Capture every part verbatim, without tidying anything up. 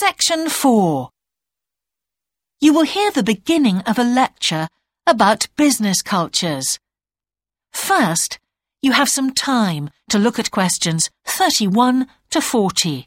Section four. You will hear the beginning of a lecture about business cultures. First, you have some time to look at questions thirty-one to forty.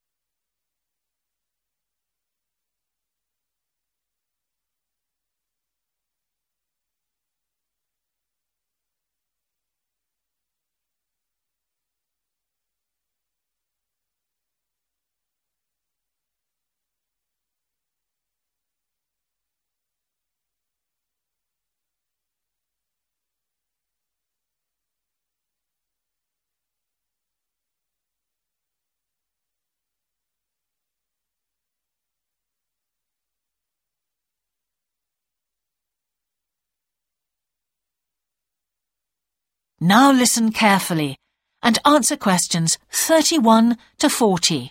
Now listen carefully and answer questions thirty-one to forty.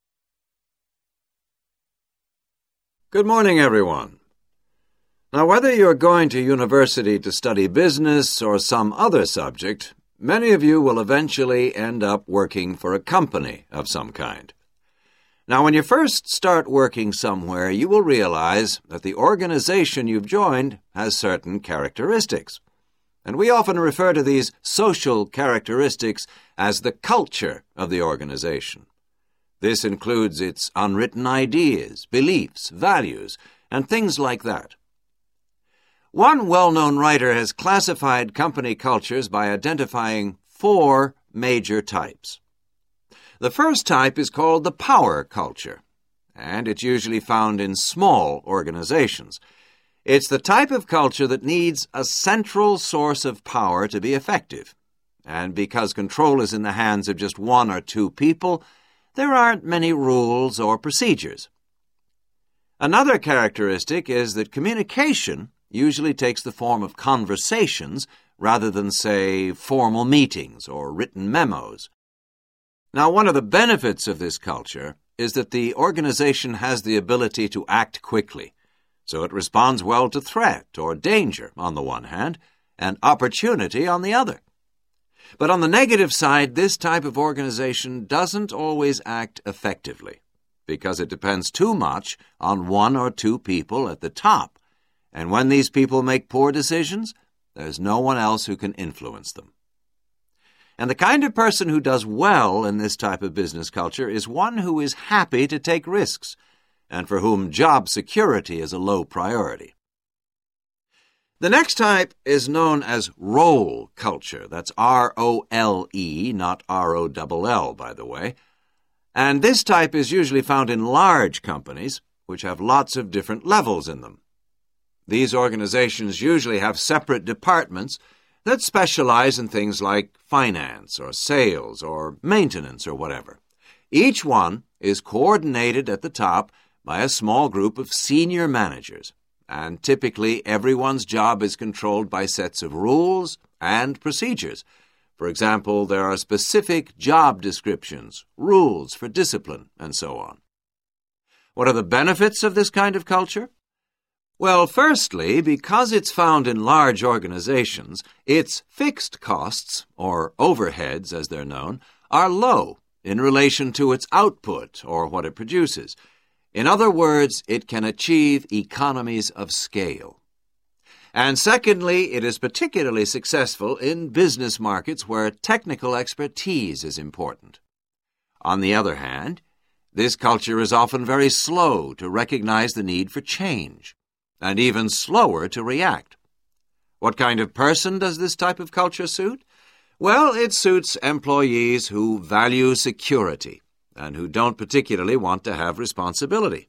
Good morning, everyone. Now, whether you're going to university to study business or some other subject, many of you will eventually end up working for a company of some kind. Now, when you first start working somewhere, you will realize that the organization you've joined has certain characteristics. And we often refer to these social characteristics as the culture of the organization. This includes its unwritten ideas, beliefs, values, and things like that. One well-known writer has classified company cultures by identifying four major types. The first type is called the power culture, and it's usually found in small organizations. It's the type of culture that needs a central source of power to be effective. And because control is in the hands of just one or two people, there aren't many rules or procedures. Another characteristic is that communication usually takes the form of conversations rather than, say, formal meetings or written memos. Now, one of the benefits of this culture is that the organization has the ability to act quickly. So it responds well to threat or danger on the one hand, and opportunity on the other. But on the negative side, this type of organization doesn't always act effectively, because it depends too much on one or two people at the top. And when these people make poor decisions, there's no one else who can influence them. And the kind of person who does well in this type of business culture is one who is happy to take risks, and for whom job security is a low priority. The next type is known as role culture. That's R O L E, not R O L L, by the way. And this type is usually found in large companies, which have lots of different levels in them. These organizations usually have separate departments that specialize in things like finance or sales or maintenance or whatever. Each one is coordinated at the top by a small group of senior managers, and typically everyone's job is controlled by sets of rules and procedures. For example, there are specific job descriptions, rules for discipline, and so on. What are the benefits of this kind of culture? Well, firstly, because it's found in large organizations, its fixed costs, or overheads as they're known, are low in relation to its output or what it produces. In other words, it can achieve economies of scale. And secondly, it is particularly successful in business markets where technical expertise is important. On the other hand, this culture is often very slow to recognize the need for change, and even slower to react. What kind of person does this type of culture suit? Well, it suits employees who value security and who don't particularly want to have responsibility.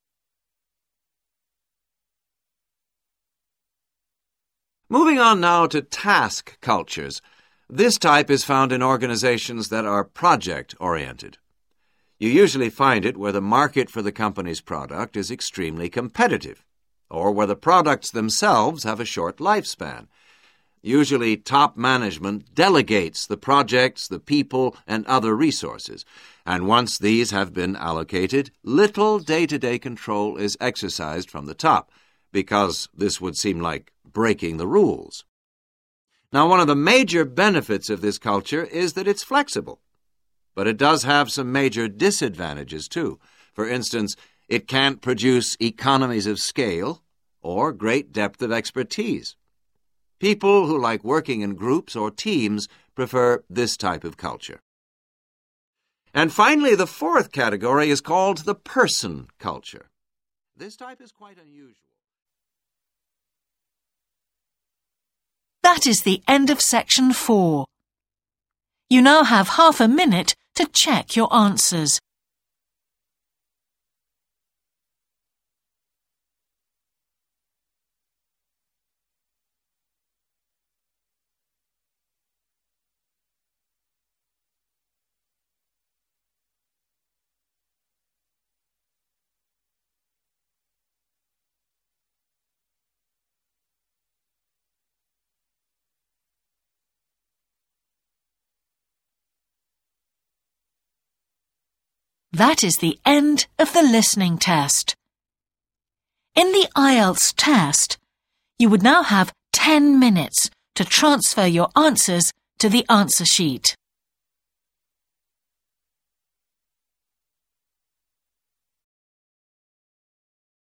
Moving on now to task cultures. This type is found in organizations that are project-oriented. You usually find it where the market for the company's product is extremely competitive, or where the products themselves have a short lifespan. Usually, top management delegates the projects, the people, and other resources, and once these have been allocated, little day-to-day control is exercised from the top, because this would seem like breaking the rules. Now, one of the major benefits of this culture is that it's flexible, but it does have some major disadvantages, too. For instance, it can't produce economies of scale or great depth of expertise. People who like working in groups or teams prefer this type of culture. And finally, the fourth category is called the person culture. This type is quite unusual. That is the end of section four. You now have half a minute to check your answers. That is the end of the listening test. In the I E L T S test, you would now have ten minutes to transfer your answers to the answer sheet.